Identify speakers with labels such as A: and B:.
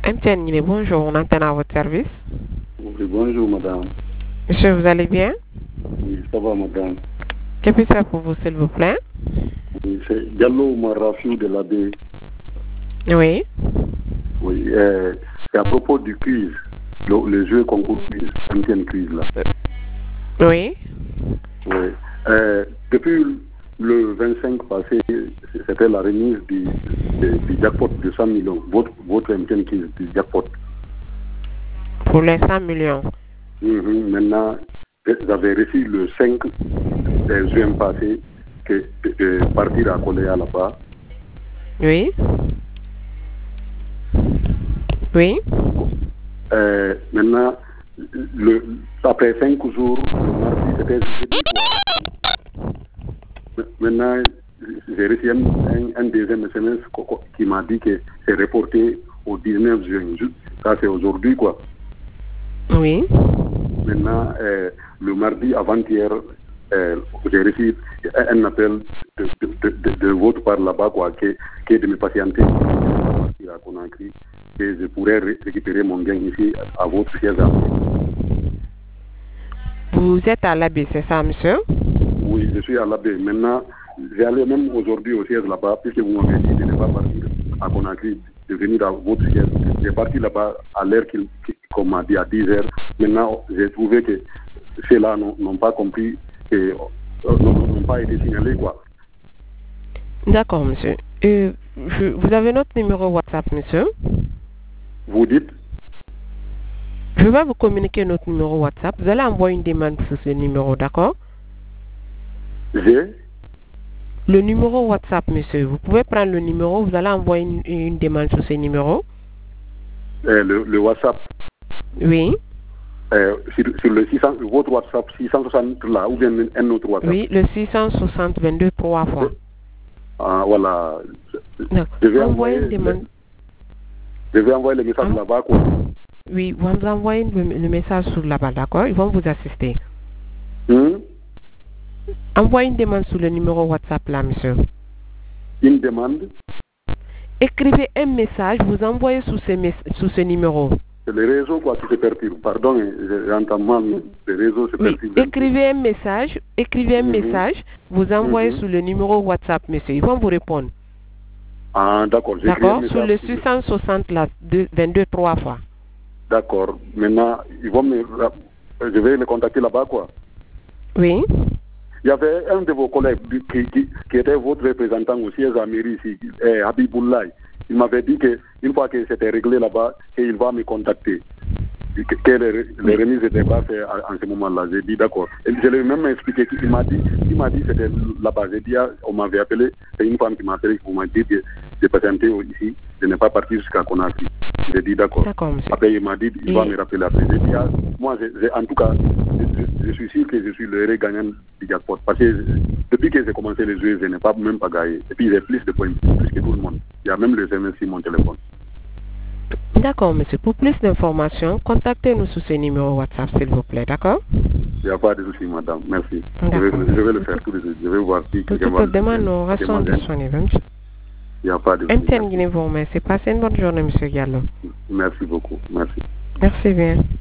A: MTN Guinée, bonjour, on antenne à votre service.
B: Oui, bonjour madame.
A: Monsieur, vous allez bien?
B: Oui, ça va madame.
A: Que puis-je faire pour vous, s'il vous plaît?
B: Oui, c'est Diallo Marafiou de la B.
A: Oui.
B: Oui, c'est à propos du quiz, le jeu concours quiz, MTN quiz là.
A: Oui.
B: Oui. Depuis le 25 passé, c'était la remise du jackpot de 100 millions, votre MTN quiz du jackpot.
A: Pour les 100 millions.
B: Maintenant, vous avez reçu le 5 juin passé que de partir à Coléa là-bas.
A: Oui. Oui.
B: Maintenant, après 5 jours, le mardi, c'était jeudi soir. Maintenant, j'ai reçu un deuxième SMS qui m'a dit que c'est reporté au 19 juin. Ça, c'est aujourd'hui, quoi.
A: Oui.
B: Maintenant, le mardi avant-hier, j'ai reçu un appel de votre part là-bas, quoi, qui est de me patienter à Conakry, que je pourrais récupérer mon gain ici à votre siège.
A: Vous êtes à l'abbé, c'est ça, monsieur?
B: Oui, je suis à l'abbé. Maintenant, j'ai allé même aujourd'hui au siège là-bas, puisque vous m'avez dit de ne pas partir à Conakry, de venir à votre siège. J'ai parti là-bas à l'heure qu'on m'a dit, à 10 heures. Maintenant, j'ai trouvé que ceux-là n'ont pas compris, n'ont pas été signalés, quoi.
A: D'accord, monsieur. Vous avez notre numéro WhatsApp, monsieur?
B: Vous dites?
A: Je vais vous communiquer notre numéro WhatsApp. Vous allez envoyer une demande sur ce numéro, d'accord?
B: J'ai?
A: Le numéro WhatsApp, monsieur. Vous pouvez prendre le numéro, vous allez envoyer une demande sur ce numéro.
B: Le WhatsApp?
A: Oui.
B: Sur le 600, votre WhatsApp 660 là, ou bien un autre WhatsApp?
A: Oui, le 660 22 3 fois.
B: Ah, voilà.
A: Je vais envoyer une demande.
B: Je vais envoyer le message là-bas, quoi.
A: Oui, vous envoyez le message sur là-bas, d'accord? Ils vont vous assister. Envoyez une demande sur le numéro WhatsApp là, monsieur.
B: Une demande?
A: Écrivez un message, vous envoyez sur ce numéro.
B: C'est le réseau quoi qui se perturbe. Pardon, j'entends mal, le réseau se perturbe.
A: Écrivez un message, vous envoyez sur le numéro WhatsApp, monsieur. Ils vont vous répondre.
B: Ah, d'accord.
A: D'accord, sur le 660 là, 22 3 fois.
B: D'accord. Maintenant, je vais le contacter là-bas, quoi.
A: Oui.
B: Il y avait un de vos collègues qui était votre représentant aussi à la mairie ici, Habiboullah. Il m'avait dit qu'une fois que c'était réglé là-bas, qu'il va me contacter. Que les remises n'étaient pas faites en ce moment-là. J'ai dit d'accord. Je l'ai même expliqué. Il m'a dit que c'était là-bas. J'ai dit, on m'avait appelé, c'est une femme qui m'a appelé, qui m'a dit de patienter ici, de ne pas partir jusqu'à Conakry. J'ai dit d'accord. Après, il m'a dit, il va me rappeler après. J'ai dit, moi, en tout cas, je suis sûr que je suis le héros gagnant du jackpot. Parce que depuis que j'ai commencé les jeux, je n'ai même pas gagné. Et puis, j'ai plus de points, plus que tout le monde. Il y a même le SMS sur mon téléphone.
A: D'accord, monsieur. Pour plus d'informations, contactez-nous sur ce numéro WhatsApp, s'il vous plaît, d'accord?
B: Il n'y a pas de souci, madame. Merci. Je vais le faire tout de suite. Je vais voir si
A: quelqu'un va... Pour toute demande, nous restons disponibles.
B: Il n'y a pas de souci.
A: MTN Guinée vous remercie. Passez une bonne journée, monsieur Gallo.
B: Merci beaucoup. Merci.
A: Merci bien.